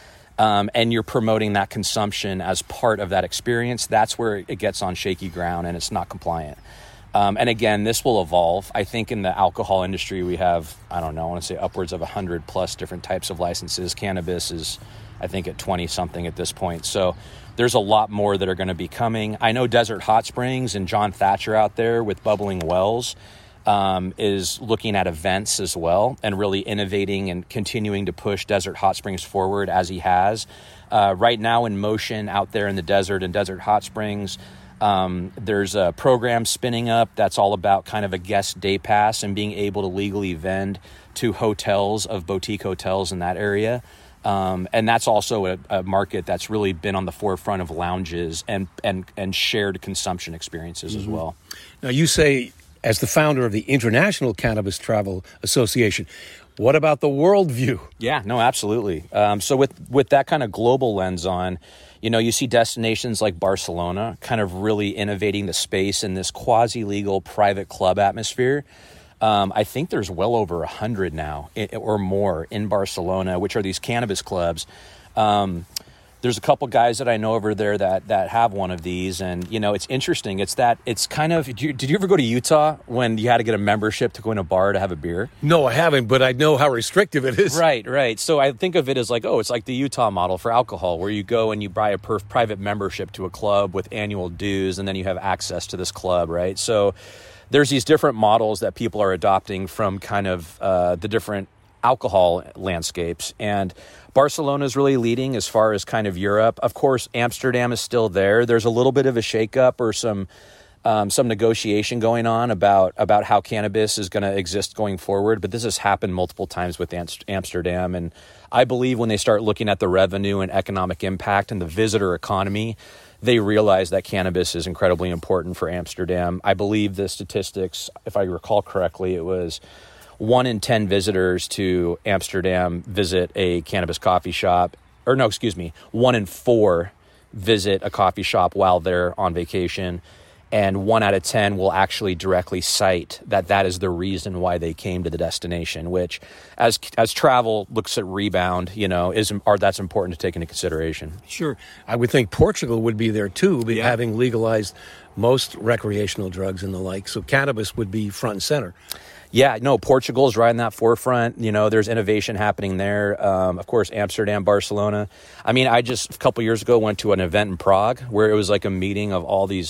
um, and you're promoting that consumption as part of that experience, that's where it gets on shaky ground and it's not compliant. Um, and again, this will evolve. I think in the alcohol industry, we have, I don't know, I want to say upwards of one hundred plus different types of licenses. Cannabis is, I think, at twenty something at this point. So there's a lot more that are going to be coming. I know Desert Hot Springs and John Thatcher out there with Bubbling Wells um, is looking at events as well and really innovating and continuing to push Desert Hot Springs forward as he has. Uh, right now in motion out there in the desert and Desert Hot Springs, Um, there's a program spinning up that's all about kind of a guest day pass and being able to legally vend to hotels of boutique hotels in that area. Um, and that's also a, a market that's really been on the forefront of lounges and, and, and shared consumption experiences mm-hmm. as well. Now, you say, as the founder of the International Cannabis Travel Association, what about the worldview? Yeah, no, absolutely. Um, so with, with that kind of global lens on, you know, you see destinations like Barcelona kind of really innovating the space in this quasi-legal private club atmosphere. Um, I think there's well over a hundred now or more in Barcelona, which are these cannabis clubs. Um, there's a couple guys that I know over there that that have one of these, and you know, it's interesting. It's that it's kind of. Did you, did you ever go to Utah when you had to get a membership to go in a bar to have a beer? No, I haven't, but I know how restrictive it is. Right, right. So I think of it as like, oh, it's like the Utah model for alcohol, where you go and you buy a per- private membership to a club with annual dues, and then you have access to this club, right? So there's these different models that people are adopting from kind of uh, the different alcohol landscapes, and Barcelona is really leading as far as kind of Europe. Of course, Amsterdam is still there. There's a little bit of a shakeup or some um, some negotiation going on about about how cannabis is going to exist going forward. But this has happened multiple times with Amsterdam, and I believe when they start looking at the revenue and economic impact and the visitor economy, they realize that cannabis is incredibly important for Amsterdam. I believe the statistics, if I recall correctly, it was one in ten visitors to Amsterdam visit a cannabis coffee shop, or no, excuse me, one in four visit a coffee shop while they're on vacation, and one out of ten will actually directly cite that that is the reason why they came to the destination, which as as travel looks at rebound, you know, is or that's important to take into consideration. Sure. I would think Portugal would be there too, yeah. having legalized most recreational drugs and the like, so cannabis would be front and center. Yeah, no, Portugal is right in that forefront. You know, there's innovation happening there. Um, of course, Amsterdam, Barcelona. I mean, I just a couple years ago went to an event in Prague where it was like a meeting of all these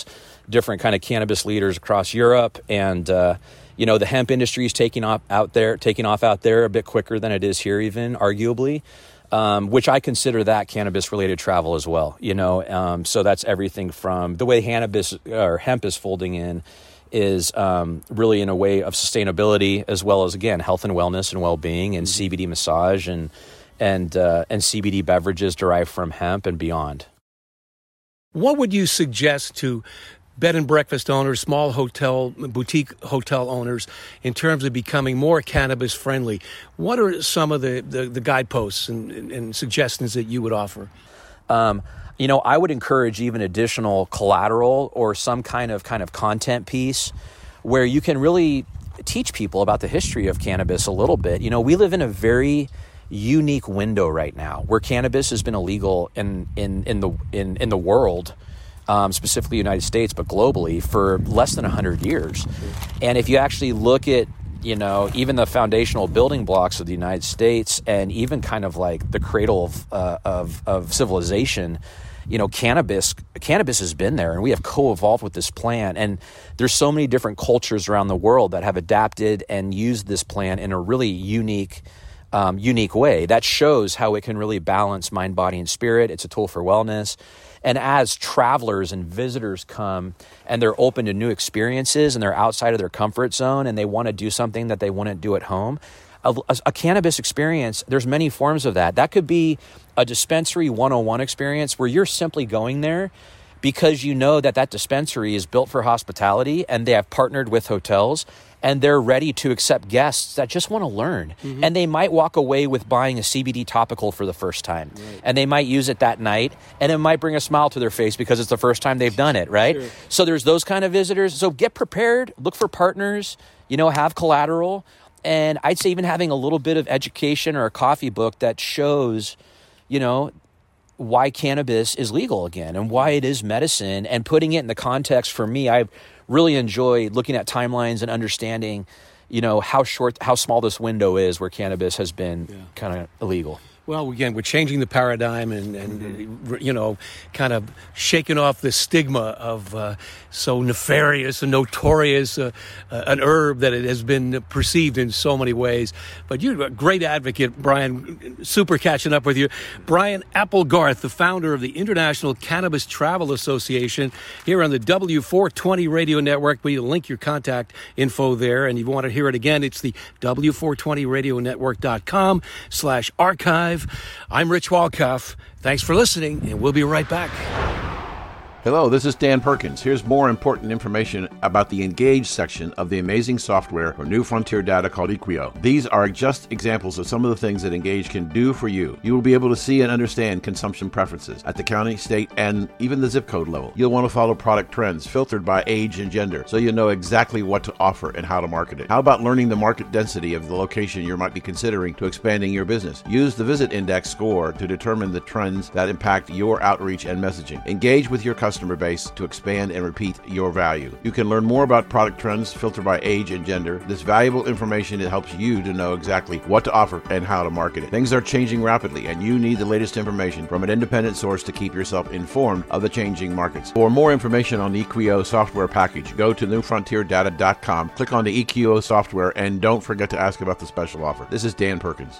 different kind of cannabis leaders across Europe, and uh, you know, the hemp industry is taking off out there, taking off out there a bit quicker than it is here, even arguably. Um, which I consider that cannabis-related travel as well. You know, um, so that's everything from the way cannabis or hemp is folding in is um, really in a way of sustainability, as well as, again, health and wellness and well-being, and mm-hmm. C B D massage and and uh, and C B D beverages derived from hemp and beyond. What would you suggest to bed and breakfast owners, small hotel, boutique hotel owners, in terms of becoming more cannabis friendly? What are some of the, the, the guideposts and, and, and suggestions that you would offer? Um, you know, I would encourage even additional collateral or some kind of kind of content piece where you can really teach people about the history of cannabis a little bit. You know, we live in a very unique window right now where cannabis has been illegal in in in the in, in the world. Um, specifically United States, but globally for less than one hundred years. And if you actually look at, you know, even the foundational building blocks of the United States and even kind of like the cradle of, uh, of, of civilization, you know, cannabis, cannabis has been there, and we have co-evolved with this plant. And there's so many different cultures around the world that have adapted and used this plant in a really unique Um, unique way that shows how it can really balance mind, body, and spirit. It's a tool for wellness. And as travelers and visitors come and they're open to new experiences and they're outside of their comfort zone and they want to do something that they wouldn't do at home, a, a, a cannabis experience, there's many forms of that. That could be a dispensary one oh one experience where you're simply going there because you know that that dispensary is built for hospitality and they have partnered with hotels and they're ready to accept guests that just want to learn. Mm-hmm. And they might walk away with buying a C B D topical for the first time. Right. And they might use it that night, and it might bring a smile to their face because it's the first time they've done it, right? Sure. So there's those kind of visitors. So get prepared, look for partners, you know, have collateral. And I'd say even having a little bit of education or a coffee book that shows, you know, why cannabis is legal again and why it is medicine, and putting it in the context. For me, I've really enjoy looking at timelines and understanding, you know, how short, how small this window is where cannabis has been yeah. kind of illegal. Well, again, we're changing the paradigm and, and mm-hmm. you know, kind of shaking off the stigma of uh, so nefarious and notorious uh, uh, an herb that it has been perceived in so many ways. But you're a great advocate, Brian. Super catching up with you. Brian Applegarth, the founder of the International Cannabis Travel Association, here on the W four twenty Radio Network. We link your contact info there, and if you want to hear it again, it's the W four twenty radio network dot com slash archive. I'm Rich Walkoff. Thanks for listening, and we'll be right back. Hello, this is Dan Perkins. Here's more important information about the Engage section of the amazing software for New Frontier Data called Equio. These are just examples of some of the things that Engage can do for you. You will be able to see and understand consumption preferences at the county, state, and even the zip code level. You'll want to follow product trends filtered by age and gender, so you'll know exactly what to offer and how to market it. How about learning the market density of the location you might be considering to expanding your business? Use the Visit Index score to determine the trends that impact your outreach and messaging. Engage with your customers customer base to expand and repeat your value. You can learn more about product trends filtered by age and gender. This valuable information, it helps you to know exactly what to offer and how to market it. Things are changing rapidly, and you need the latest information from an independent source to keep yourself informed of the changing markets. For more information on the Equio software package, go to new frontier data dot com, click on the Equio software, and don't forget to ask about the special offer. This is Dan Perkins.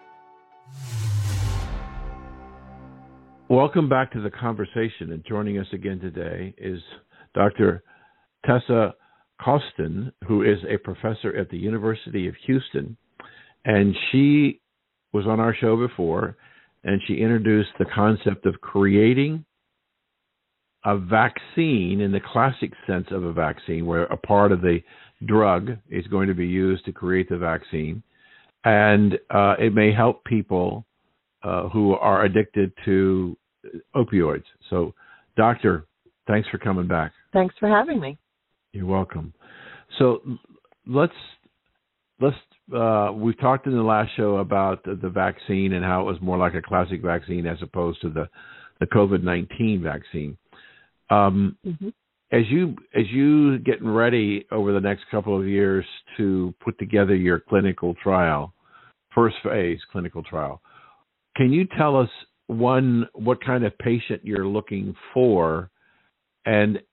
Welcome back to the conversation, and joining us again today is Doctor Tessa Kosten, who is a professor at the University of Houston, and she was on our show before, and she introduced the concept of creating a vaccine in the classic sense of a vaccine, where a part of the drug is going to be used to create the vaccine, and uh, it may help people uh, who are addicted to opioids. So, Doctor, thanks for coming back. Thanks for having me. You're welcome. So let's let's uh, we talked in the last show about the, the vaccine and how it was more like a classic vaccine as opposed to the the COVID nineteen vaccine. Um, mm-hmm. As you as you getting ready over the next couple of years to put together your clinical trial, first phase clinical trial, can you tell us, one, what kind of patient you're looking for, and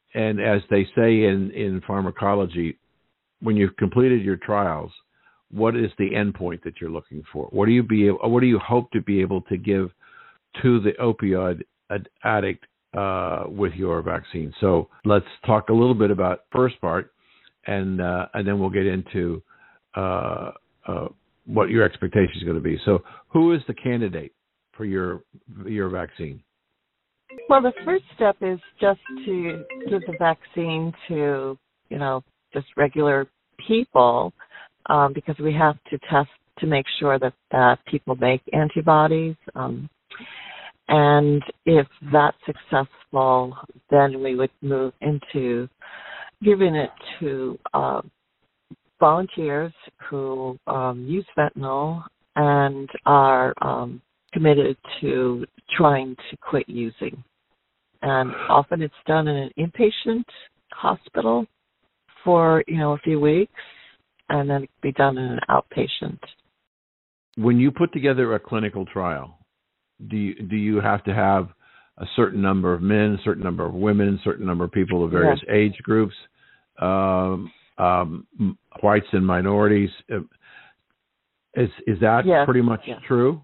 and as they say in, in pharmacology, when you've completed your trials, what is the endpoint that you're looking for? What do you be able, what do you hope to be able to give to the opioid ad- addict uh, with your vaccine? So let's talk a little bit about first part, and uh, and then we'll get into uh, uh, what your expectation is going to be. So, who is the candidate for your your vaccine? Well, the first step is just to give the vaccine to, you know, just regular people, um, because we have to test to make sure that, that people make antibodies. Um, and if that's successful, then we would move into giving it to uh, volunteers who um, use fentanyl and are um, committed to trying to quit using. And often it's done in an inpatient hospital for, you know, a few weeks, and then it can be done in an outpatient. When you put together a clinical trial, do you, do you have to have a certain number of men, a certain number of women, a certain number of people of various yeah. age groups, um, um, whites and minorities? Is is that yes. pretty much yes. true?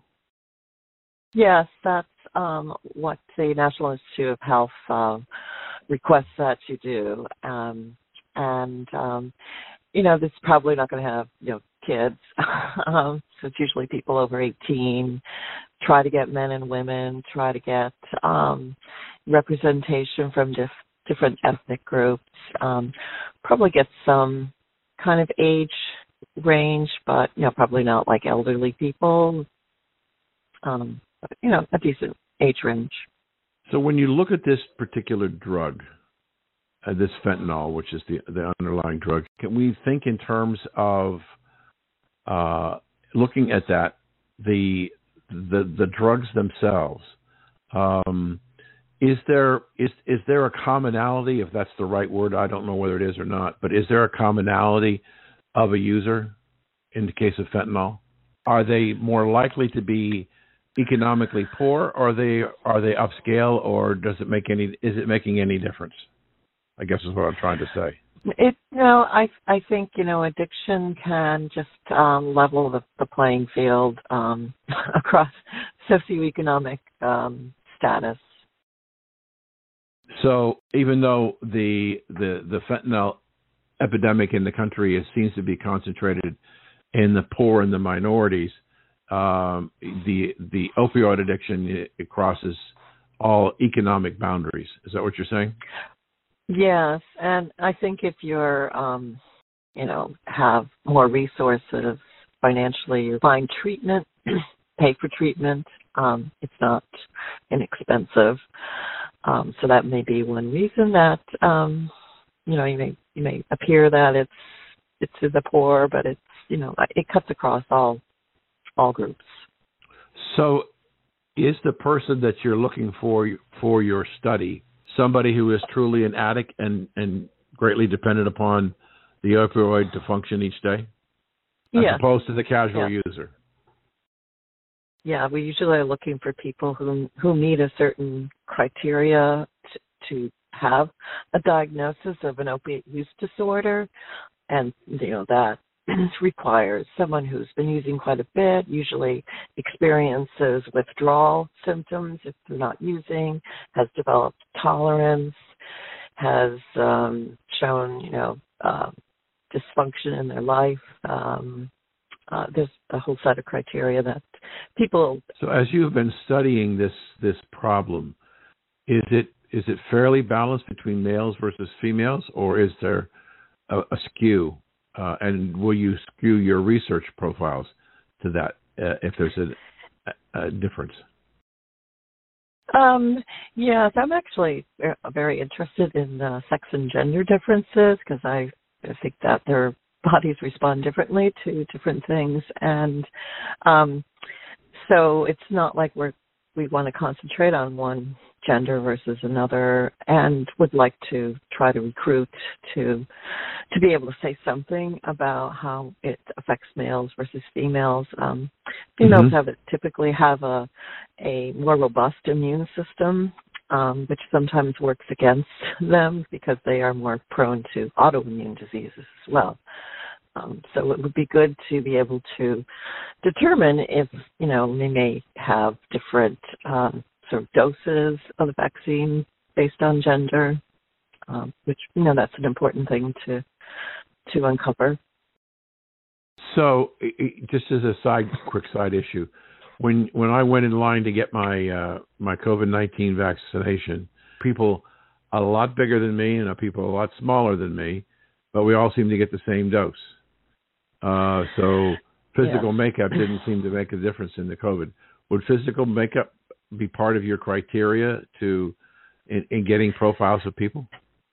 Yes, that's um, what the National Institute of Health uh, requests that you do. Um, and, um, you know, this is probably not going to have, you know, kids. um, so it's usually people over eighteen. Try to get men and women. Try to get um, representation from dif- different ethnic groups. Um, probably get some kind of age range, but, you know, probably not like elderly people. Um, but, you know, a decent age range. So when you look at this particular drug, uh, this fentanyl, which is the, the underlying drug, can we think in terms of uh, looking at that, the the the drugs themselves? Um, is there is is there a commonality, if that's the right word? I don't know whether it is or not, but is there a commonality of a user in the case of fentanyl? Are they more likely to be economically poor, or are they are they upscale, or does it make any is it making any difference? I guess is what I'm trying to say. It no, I I think, you know, addiction can just um, level the, the playing field um, across socioeconomic um, status. So even though the the the fentanyl epidemic in the country is, seems to be concentrated in the poor and the minorities, um, the the opioid addiction, it, it crosses all economic boundaries. Is that what you're saying? Yes, and I think if you're, um, you know, have more resources financially, you find treatment, pay for treatment. Um, it's not inexpensive, um, so that may be one reason that, um, you know, you may you may appear that it's it's to the poor, but it's, you know, it cuts across all all groups. So, is the person that you're looking for for your study somebody who is truly an addict and, and greatly dependent upon the opioid to function each day, as yeah. opposed to the casual yeah. user? Yeah, we usually are looking for people who who meet a certain criteria t- to have a diagnosis of an opiate use disorder, and you know that requires someone who's been using quite a bit, usually experiences withdrawal symptoms if they're not using, has developed tolerance, has um, shown, you know, uh, dysfunction in their life. Um, uh, there's a whole set of criteria that people. So, as you've been studying this this problem, is it is it fairly balanced between males versus females, or is there a, a skew? Uh, and will you skew your research profiles to that uh, if there's a, a difference? Um, yes, I'm actually very interested in uh, sex and gender differences because I, I think that their bodies respond differently to different things. And um, so it's not like we're, we want to concentrate on one gender versus another, and would like to try to recruit to to be able to say something about how it affects males versus females. Um, females mm-hmm. have typically have a a more robust immune system, um, which sometimes works against them because they are more prone to autoimmune diseases as well. Um, so it would be good to be able to determine if, you know, we may have different um, sort of doses of the vaccine based on gender, um, which, you know, that's an important thing to to uncover. So, just as a side, quick side issue, when when I went in line to get my uh, my COVID nineteen vaccination, people a lot bigger than me and people a lot smaller than me, but we all seemed to get the same dose. Uh, so physical yes. makeup didn't seem to make a difference in the COVID. Would physical makeup be part of your criteria to in, in getting profiles of people?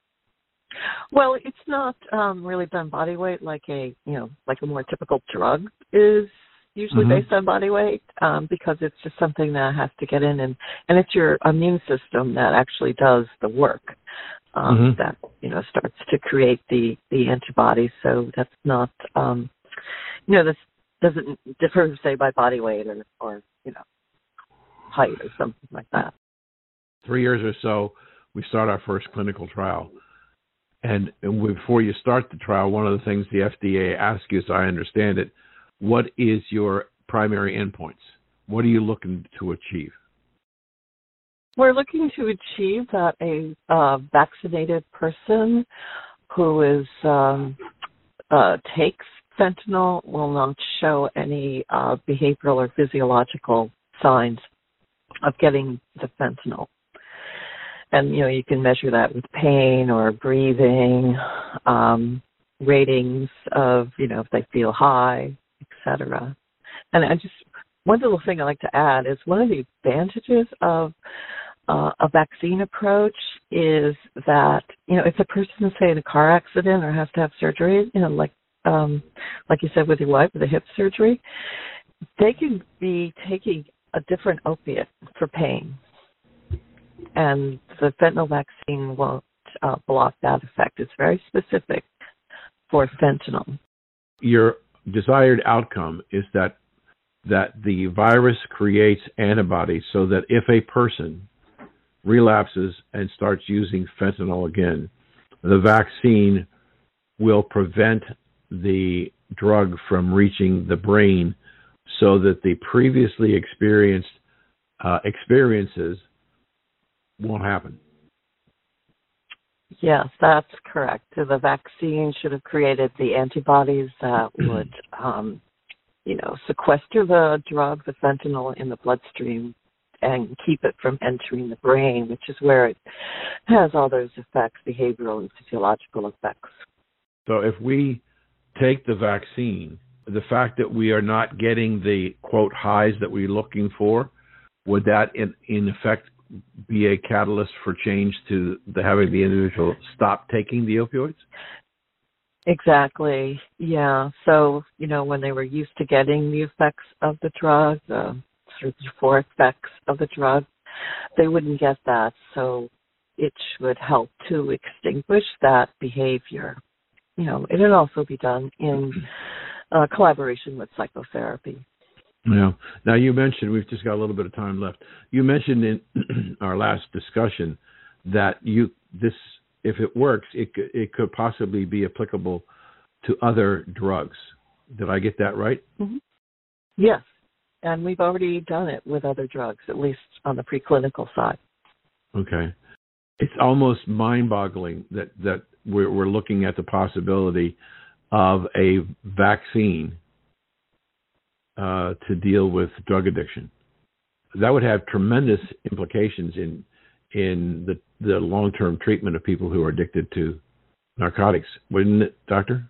Well, it's not um, really done body weight like a, you know, like a more typical drug is usually mm-hmm. based on body weight, um, because it's just something that has to get in, and, and it's your immune system that actually does the work um, mm-hmm. that, you know, starts to create the, the antibodies. So that's not, um, you know, this doesn't differ, say, by body weight or, or, you know, height or something like that. Three years or so, we start our first clinical trial. And, and before you start the trial, one of the things the F D A asks you, as I understand it, what is your primary endpoints? What are you looking to achieve? We're looking to achieve that a uh, vaccinated person who is um, uh, takes fentanyl will not show any uh, behavioral or physiological signs of getting the fentanyl. And, you know, you can measure that with pain or breathing, um, ratings of, you know, if they feel high, et cetera. And I just, one little thing I like to add is one of the advantages of uh, a vaccine approach is that, you know, if a person is, say, in a car accident or has to have surgery, you know, like, um, like you said with your wife, with a hip surgery, they can be taking a different opiate for pain. And the fentanyl vaccine won't uh, block that effect. It's very specific for fentanyl. Your desired outcome is that that the virus creates antibodies so that if a person relapses and starts using fentanyl again, the vaccine will prevent the drug from reaching the brain so that the previously experienced uh, experiences won't happen. Yes, that's correct. The vaccine should have created the antibodies that would, um, you know, sequester the drug, the fentanyl, in the bloodstream and keep it from entering the brain, which is where it has all those effects, behavioral and physiological effects. So if we take the vaccine, the fact that we are not getting the, quote, highs that we're looking for, would that in, in effect be a catalyst for change to the, having the individual stop taking the opioids? Exactly. Yeah. So, you know, when they were used to getting the effects of the drug, the sort of euphoric effects of the drug, they wouldn't get that. So it should help to extinguish that behavior. You know, it would also be done in uh, collaboration with psychotherapy. Yeah. Now, you mentioned, we've just got a little bit of time left. You mentioned in our last discussion that you this, if it works, it could, it could possibly be applicable to other drugs. Did I get that right? Mm-hmm. Yes. And we've already done it with other drugs, at least on the preclinical side. Okay. It's almost mind-boggling that, that we're, we're looking at the possibility of a vaccine Uh, to deal with drug addiction. That would have tremendous implications in in the, the long-term treatment of people who are addicted to narcotics, wouldn't it, Doctor?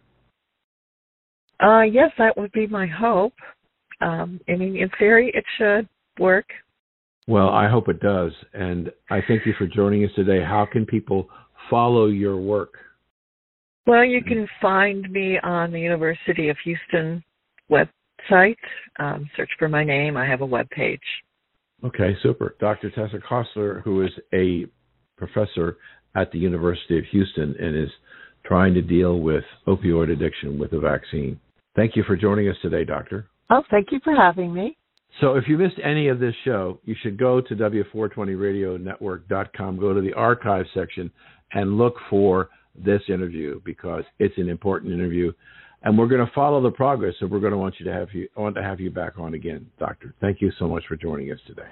Uh, yes, that would be my hope. Um, I mean, in theory, it should work. Well, I hope it does, and I thank you for joining us today. How can people follow your work? Well, you can find me on the University of Houston web site. Um, search for my name. I have a web page. Okay, super. Doctor Tessa Koestler, who is a professor at the University of Houston and is trying to deal with opioid addiction with a vaccine. Thank you for joining us today, Doctor. Oh, thank you for having me. So if you missed any of this show, you should go to W four twenty radio network dot com, go to the archive section, and look for this interview because it's an important interview. And we're going to follow the progress, so we're going to want you to have you want to have you back on again, Doctor. Thank you so much for joining us today.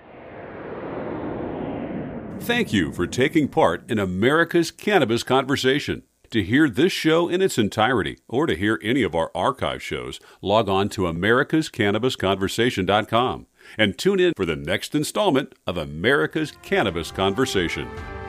Thank you for taking part in America's Cannabis Conversation. To hear this show in its entirety or to hear any of our archive shows, log on to americas cannabis conversation dot com and tune in for the next installment of America's Cannabis Conversation.